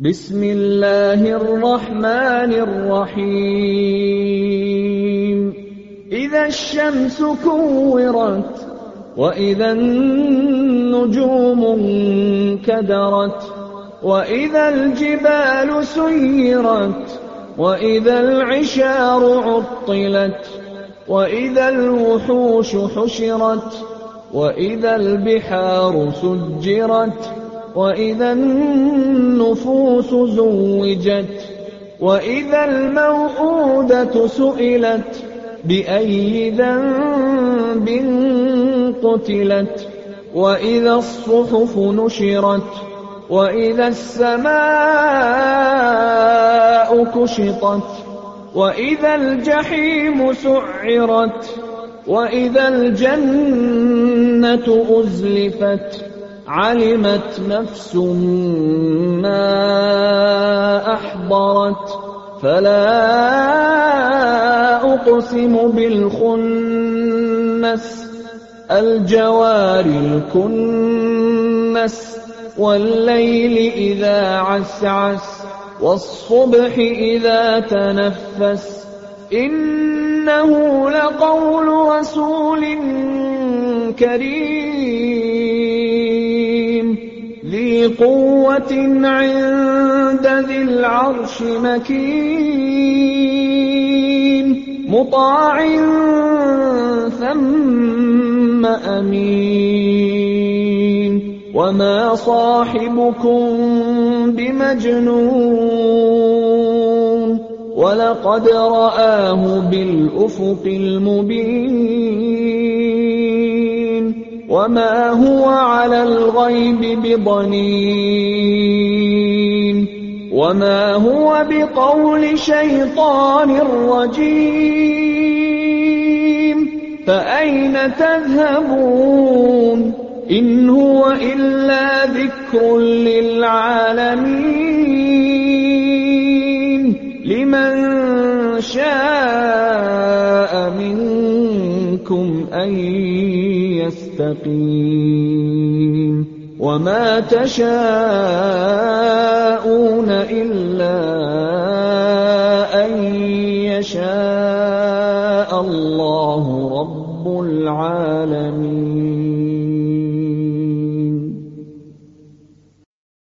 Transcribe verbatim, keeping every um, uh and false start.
بسم الله الرحمن الرحيم إذا الشمس كورت وإذا النجوم انكدرت وإذا الجبال سيرت وإذا العشار عطلت وإذا الوحوش حشرت وإذا البحار سجرت وإذا النفوس زوجت وإذا الموءودة سئلت بأي ذنب قتلت وإذا الصحف نشرت وإذا السماء كشطت وإذا الجحيم سعرت وإذا الجنة أزلفت علمت نفس ما أحضرت فلا أقسم بالخنس الجوار الكنس والليل إذا عسعس والصبح إذا تنفس إنه لقول رسول كريم ذي قوة عند ذي العرش مكين مطاع ثم أمين وما صاحبكم بمجنون ولقد رآه بالأفق المبين وما هو على الغيب بضنين وما هو بقول شيطان رجيم فأين تذهبون إن هو إلا ذكر للعالمين لمن شاء منكم أن يستقيم وما تشاءون إلا أن يشاء الله رب العالمين.